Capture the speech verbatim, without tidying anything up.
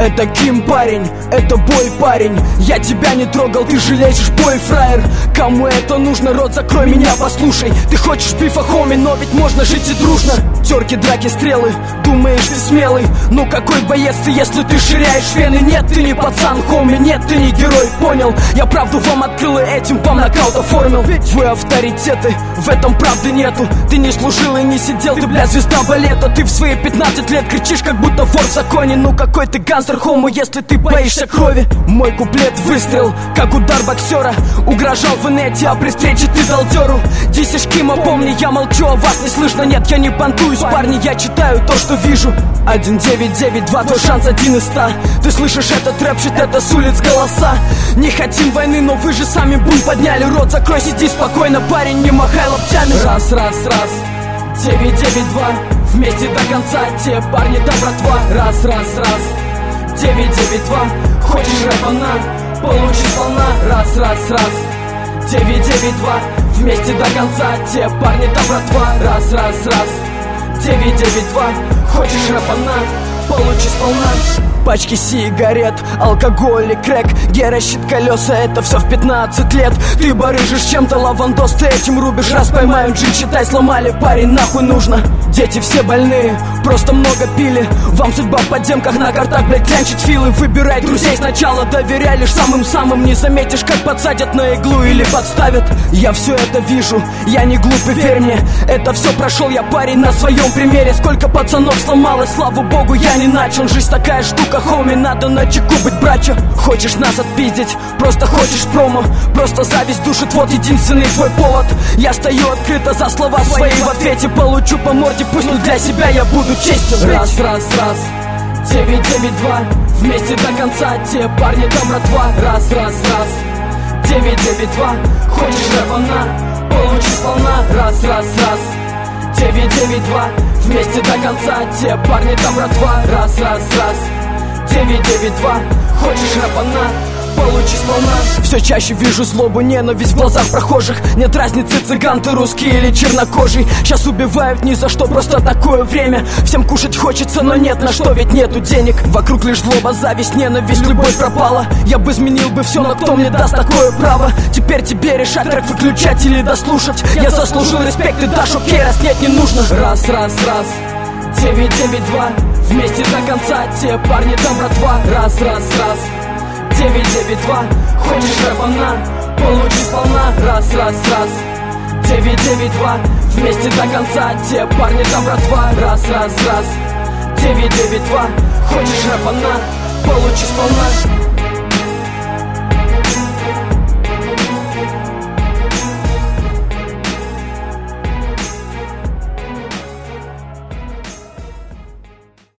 Это Ким, парень, это бой, парень. Я тебя не трогал, ты же лезешь, бой, фраер. Кому это нужно, рот закрой, меня послушай. Ты хочешь бифа, хоми, но ведь можно жить и дружно. Терки, драки, стрелы, думаешь ты смелый. Ну какой боец ты, если ты ширяешь вены? Нет, ты не пацан, хоми, нет, ты не герой, понял? Я правду вам открыл и этим вам нокаут оформил. Вы авторитеты, в этом правды нету. Ты не служил и не сидел, ты, бля, звезда балета. Ты в свои пятнадцать лет кричишь, как будто вор в законе. Ну какой ты гангстер, хомо, если ты боишься крови. Мой куплет выстрел, как удар боксера. Угрожал в инете, а при встрече ты дал дёру. Десишь Кима, помни, я молчу, а вас не слышно. Нет, я не понтуюсь, парни, я читаю то, что вижу. Один девять девять два, твой шанс один из ста. Ты слышишь этот рэпчит, это с улиц голоса. Не хотим войны, но вы же сами бунт подняли. Рот закрой, сиди спокойно, парень, не махай локтями. Раз, раз, раз, девять девять два, вместе до конца, те парни да братва. Раз, раз, раз, девять девять два, хочешь рэпа на, получи сполна. Раз, раз, раз, девять девять два, вместе до конца, те парни да братва. Раз, раз, раз, девять девять два, хочешь рэпа на, получи сполна. Пачки сигарет, алкоголь и крэк, гера, щит, колеса, это все в пятнадцать лет. Ты барыжишь чем-то, лавандос, ты этим рубишь. Раз поймаем джин, считай, сломали, парень, нахуй нужно. Дети все больные, просто много пили. Вам судьба в подземках, на картах, блядь, клянчить филы. Выбирай друзей сначала, доверяй лишь самым-самым. Не заметишь, как подсадят на иглу или подставят. Я все это вижу, я не глупый, верь мне. Это все прошел я, парень, на своем примере. Сколько пацанов сломалось, слава богу, я не начал. Жизнь такая штука, хоми, надо начеку быть, братья. Хочешь нас отпиздить, просто хочешь промо. Просто зависть душит, вот единственный твой повод. Я стою открыто за слова свои, в ответе получу по морде. Пусть не для себя, я буду честен. Раз, раз, раз, девять девять два, вместе до конца, те парни да братва. Раз, раз, раз, девять девять два, хочешь рэпа на, получи сполна. Раз, раз, раз, девять девять два, вместе до конца, те парни да братва. Раз, раз, раз, девять девять два, хочешь рэпа на, получи сполна. Все чаще вижу злобу, ненависть в глазах прохожих. Нет разницы, цыган ты русский или чернокожий. Сейчас убивают ни за что, просто такое время. Всем кушать хочется, но нет на что, ведь нету денег. Вокруг лишь злоба, зависть, ненависть, любовь пропала. Я бы изменил бы все, но кто мне даст такое право? Теперь тебе решать, трек выключать или дослушать. Я заслужил респект, и дашь окей, раз нет, не нужно. Раз, раз, раз, девять девять два, вместе до конца, те парни да братва. Раз, раз, раз, девять девять два, хочешь рэпа на, получи сполна. Раз, раз, раз, девять девять два, вместе до конца, те парни да братва. Раз, раз, раз, девять девять два, хочешь рэпа на, получи сполна.